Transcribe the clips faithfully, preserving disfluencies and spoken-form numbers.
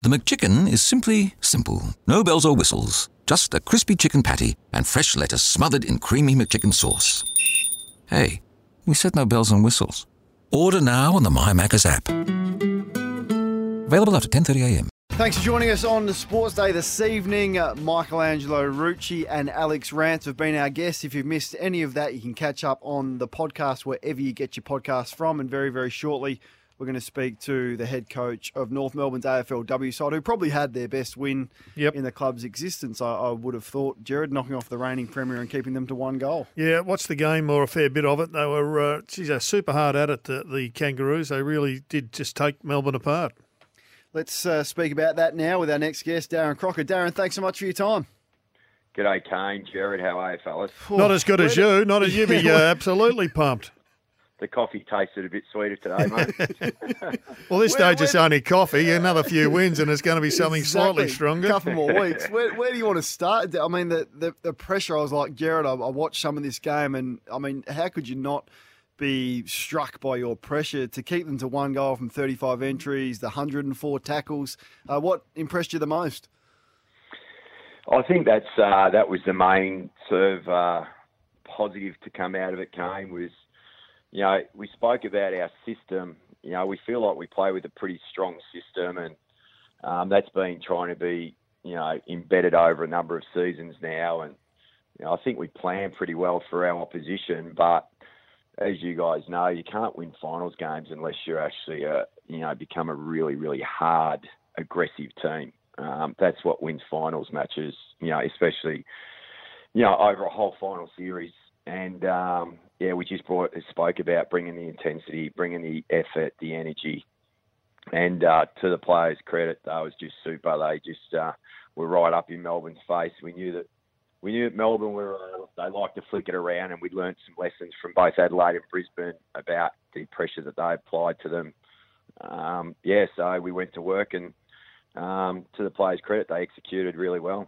The McChicken is simply simple. No bells or whistles. Just a crispy chicken patty and fresh lettuce smothered in creamy McChicken sauce. Hey, we said no bells and whistles. Order now on the My Macca's app. Available after ten thirty a m. Thanks for joining us on the Sports Day this evening. Uh, Michelangelo Rucci and Alex Rance have been our guests. If you've missed any of that, you can catch up on the podcast wherever you get your podcasts from. And very, very shortly, we're going to speak to the head coach of North Melbourne's A F L W side, who probably had their best win yep. in the club's existence, I, I would have thought. Jared, knocking off the reigning premier and keeping them to one goal. Yeah, watched the game or a fair bit of it. They were, uh, geez, they were super hard at it, the, the Kangaroos. They really did just take Melbourne apart. Let's uh, speak about that now with our next guest, Darren Crocker. Darren, thanks so much for your time. G'day, Kane. Jared, how are you, fellas? Not as good as you. Not as you, but you're absolutely pumped. The coffee tasted a bit sweeter today, mate. Well, this Where- stage it's only coffee. Another few wins and it's going to be something Exactly. slightly stronger. A couple more weeks. Where, where do you want to start? I mean, the, the, the pressure, I was like, Jared, I, I watched some of this game, and, I mean, how could you not be struck by your pressure to keep them to one goal from thirty-five entries, the one hundred four tackles? Uh, what impressed you the most? I think that's uh, that was the main sort of uh, positive to come out of it, Kane, was, you know, we spoke about our system. You know, we feel like we play with a pretty strong system, and um, that's been trying to be, you know, embedded over a number of seasons now. And, you know, I think we plan pretty well for our opposition, but as you guys know, you can't win finals games unless you're actually, a, you know, become a really, really hard, aggressive team. Um, that's what wins finals matches, you know, especially, you know, over a whole final series. And, um, yeah, we just brought, spoke about bringing the intensity, bringing the effort, the energy. And uh, to the players' credit, that was just super. They just uh, were right up in Melbourne's face. We knew that we knew that Melbourne were uh, they like to flick it around, and we learned some lessons from both Adelaide and Brisbane about the pressure that they applied to them. Um, yeah, so we went to work, and um, to the players' credit, they executed really well.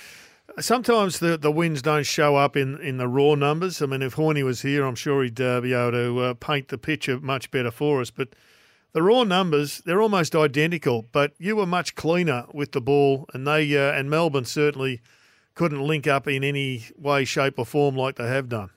Sometimes the, the wins don't show up in, in the raw numbers. I mean, if Horney was here, I'm sure he'd uh, be able to uh, paint the picture much better for us. But the raw numbers, they're almost identical. But you were much cleaner with the ball, and they uh, and Melbourne certainly couldn't link up in any way, shape or form like they have done.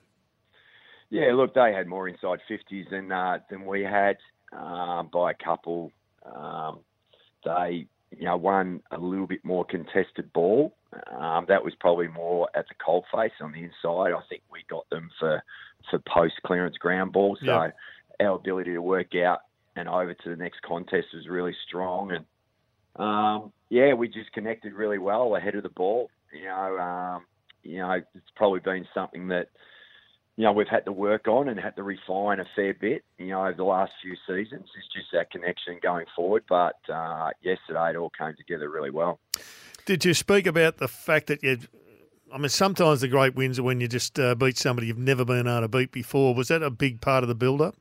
Yeah, look, they had more inside fifties than uh, than we had uh, by a couple. Um, they, you know, won a little bit more contested ball. Um, that was probably more at the coalface on the inside. I think we got them for, for post-clearance ground ball. So yeah. Our ability to work out and over to the next contest was really strong. And, um, yeah, we just connected really well ahead of the ball. You know, um, you know, it's probably been something that, you know, we've had to work on and had to refine a fair bit, you know, over the last few seasons. It's just that connection going forward. But uh, yesterday it all came together really well. Did you speak about the fact that you, I mean, sometimes the great wins are when you just uh, beat somebody you've never been able to beat before. Was that a big part of the build-up?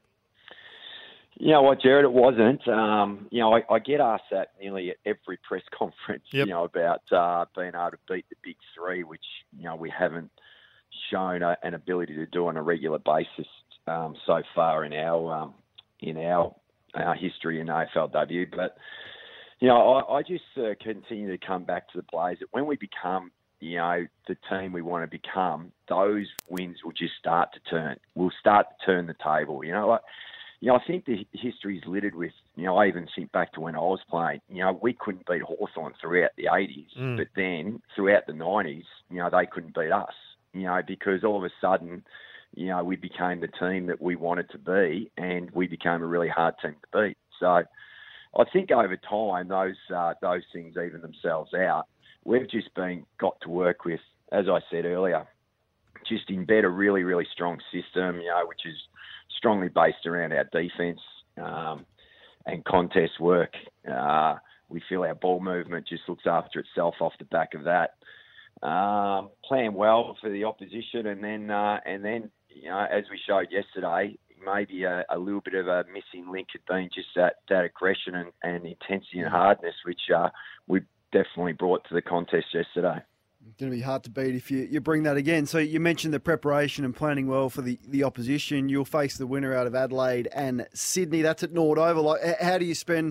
You know what, Jared, it wasn't. Um, you know, I, I get asked that nearly at every press conference, yep. you know, about uh, being able to beat the big three, which, you know, we haven't shown a, an ability to do on a regular basis um, so far in our um, in our, our history in A F L W. But, you know, I, I just uh, continue to come back to the plays that when we become, you know, the team we want to become, those wins will just start to turn. We'll start to turn the table. You know, like, you know, I think the history is littered with, you know, I even think back to when I was playing, you know, we couldn't beat Hawthorn throughout the eighties, mm. but then throughout the nineties, you know, they couldn't beat us, you know, because all of a sudden, you know, we became the team that we wanted to be, and we became a really hard team to beat. So I think over time, those uh, those things even themselves out. We've just been got to work with, as I said earlier, just embed a really, really strong system, you know, which is strongly based around our defence um, and contest work. Uh, we feel our ball movement just looks after itself off the back of that. Um, plan well for the opposition, and then uh, and then you know, as we showed yesterday, maybe a, a little bit of a missing link had been just that, that aggression and, and intensity and hardness, which uh, we definitely brought to the contest yesterday. It's going to be hard to beat if you, you bring that again. So you mentioned the preparation and planning well for the, the opposition. You'll face the winner out of Adelaide and Sydney. That's at Nord Oval. Like, how do you spend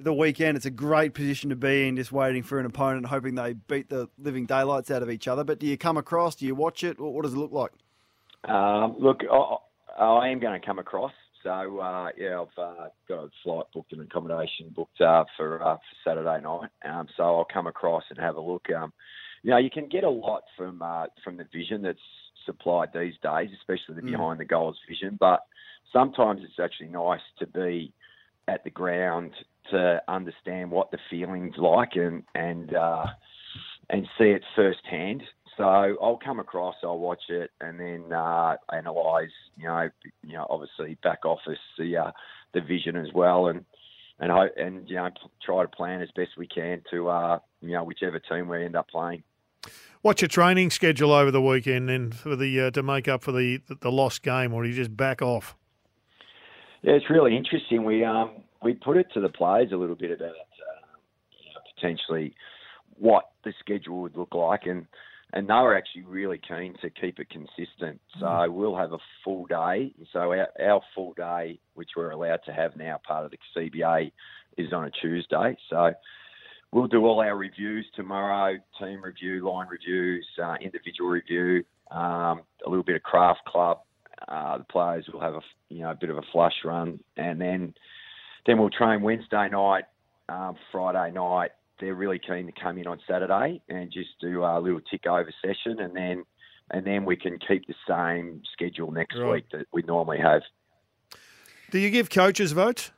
the weekend. It's a great position to be in, just waiting for an opponent, hoping they beat the living daylights out of each other. But do you come across? Do you watch it? What does it look like? Um, look, I, I am going to come across. So, uh, yeah, I've uh, got a flight booked and accommodation booked uh, for, uh, for Saturday night. Um, so I'll come across and have a look. Um, you know, you can get a lot from uh, from the vision that's supplied these days, especially the Mm. behind the goals vision. But sometimes it's actually nice to be at the ground to understand what the feeling's like and and uh, and see it firsthand. So I'll come across, I'll watch it, and then uh, analyse. You know, you know, obviously back office the uh, the vision as well, and and hope, and you know try to plan as best we can to uh, you know whichever team we end up playing. What's your training schedule over the weekend then for the uh, to make up for the the lost game, or do you just back off? Yeah, it's really interesting. We um we put it to the players a little bit about uh, you know, potentially what the schedule would look like, and. And they were actually really keen to keep it consistent. So mm. we'll have a full day. So our, our full day, which we're allowed to have now, part of the C B A, is on a Tuesday. So we'll do all our reviews tomorrow, team review, line reviews, uh, individual review, um, a little bit of craft club. Uh, the players will have a, you know, a bit of a flush run. And then, then we'll train Wednesday night, um, Friday night. They're really keen to come in on Saturday and just do a little tick over session, and then and then we can keep the same schedule next right. week that we normally have. Do you give coaches votes?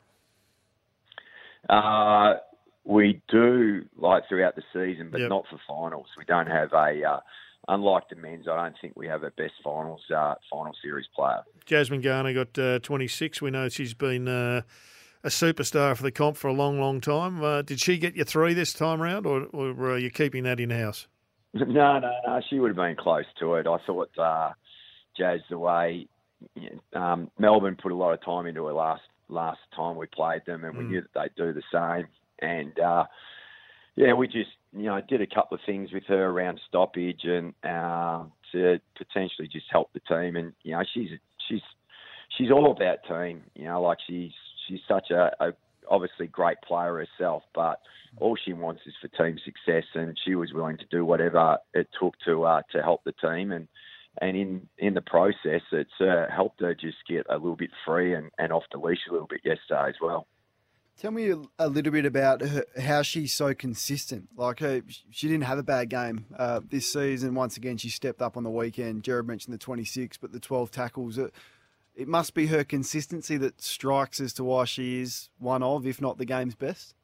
Uh, we do, like throughout the season, but yep. not for finals. We don't have a. Uh, unlike the men's, I don't think we have a best finals uh, final series player. Jasmine Garner got uh, twenty-six. We know she's been. Uh, a superstar for the comp for a long, long time. Uh, did she get you three this time round, or, or are you keeping that in-house? No, no, no. She would have been close to it. I thought uh, Jazz, the way um, Melbourne put a lot of time into her last last time we played them, and we mm. knew that they'd do the same. And, uh, yeah, we just, you know, did a couple of things with her around stoppage and uh, to potentially just help the team. And, you know, she's she's she's all about team. You know, like she's, She's such a, a obviously great player herself, but all she wants is for team success, and she was willing to do whatever it took to uh, to help the team, and and in, in the process, it's uh, helped her just get a little bit free and, and off the leash a little bit yesterday as well. Tell me a, a little bit about her, how she's so consistent. Like her, she didn't have a bad game uh, this season. Once again, she stepped up on the weekend. Jared mentioned the twenty-six, but the twelve tackles. It, It must be her consistency that strikes as to why she is one of, if not the game's best.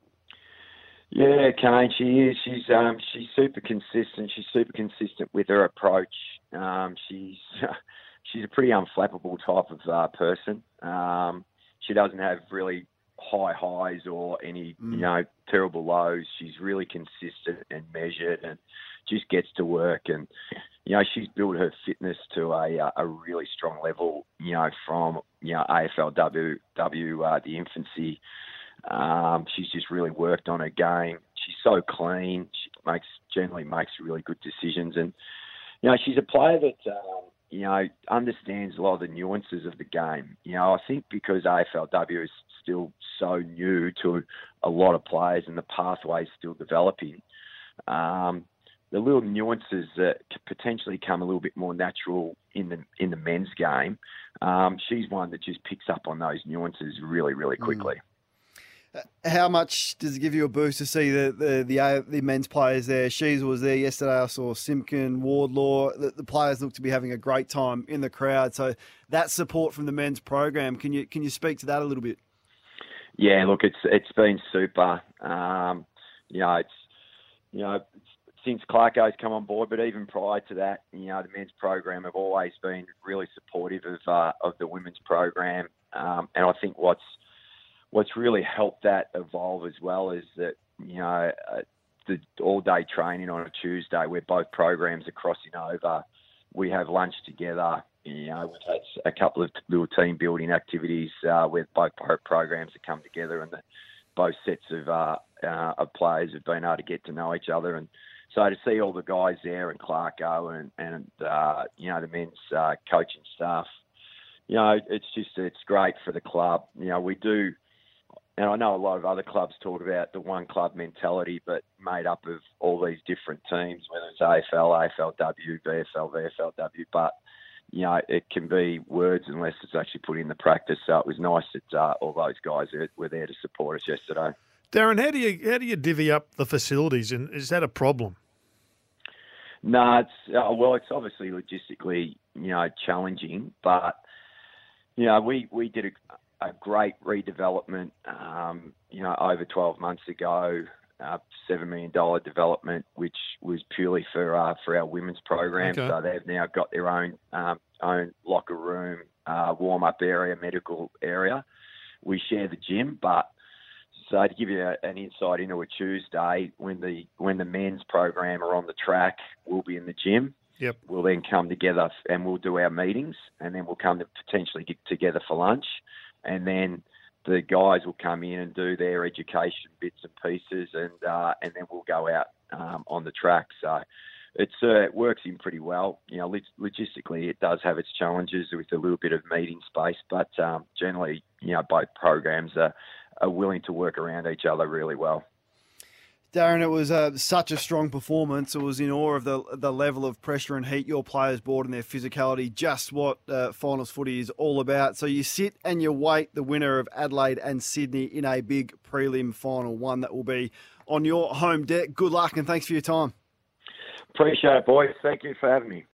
Yeah, Kane, she is. She's um, she's super consistent. She's super consistent with her approach. Um, she's she's a pretty unflappable type of uh, person. Um, she doesn't have really high highs or any mm. you know terrible lows. She's really consistent and measured, and just gets to work. And you know, she's built her fitness to a a really strong level, you know, from, you know, A F L W, W uh, the infancy. Um, she's just really worked on her game. She's so clean. She makes generally makes really good decisions. And, you know, she's a player that, um, you know, understands a lot of the nuances of the game. You know, I think because A F L W is still so new to a lot of players and the pathway's still developing, um, the little nuances that could potentially come a little bit more natural in the in the men's game, um, she's one that just picks up on those nuances really, really quickly. Mm. How much does it give you a boost to see the the the, the men's players there? Shees was there yesterday. I saw Simpkin, Wardlaw. The, the players look to be having a great time in the crowd. So that support from the men's program, can you can you speak to that a little bit? Yeah, look, it's it's been super. Um, you know, it's you know. It's, since Clarko's come on board, but even prior to that, you know, the men's program have always been really supportive of uh, of the women's program, um, and I think what's what's really helped that evolve as well is that, you know, uh, the all day training on a Tuesday where both programs are crossing over, we have lunch together. You know, we've had a couple of little team building activities uh, where both programs have come together, and the, both sets of uh, uh, of players have been able to get to know each other. And so to see all the guys there and Clarko and, and uh, you know, the men's uh, coaching staff, you know, it's just, it's great for the club. You know, we do, and I know a lot of other clubs talk about the one club mentality, but made up of all these different teams, whether it's A F L, A F L W, V F L, V F L W, but you know, it can be words unless it's actually put into practice. So it was nice that uh, all those guys were there to support us yesterday. Darren, how do you how do you divvy up the facilities, and is that a problem? No, it's uh, well, it's obviously logistically, you know, challenging, but you know, we we did a, a great redevelopment, um, you know, over twelve months ago. Uh, seven million dollar development, which was purely for uh, for our women's program. Okay. So they've now got their own um, own locker room, uh, warm up area, medical area. We share the gym, but so to give you a, an insight into a Tuesday, when the when the men's program are on the track, we'll be in the gym. Yep. We'll then come together and we'll do our meetings, and then we'll come to potentially get together for lunch, and then the guys will come in and do their education bits and pieces, and uh, and then we'll go out um, on the track. So it's uh, it works in pretty well. You know, logistically, it does have its challenges with a little bit of meeting space, but um, generally, you know, both programs are, are willing to work around each other really well. Darren, it was uh, such a strong performance. It was in awe of the the level of pressure and heat your players brought and their physicality, just what uh, finals footy is all about. So you sit and you wait the winner of Adelaide and Sydney in a big prelim final, one that will be on your home deck. Good luck and thanks for your time. Appreciate it, boys. Thank you for having me.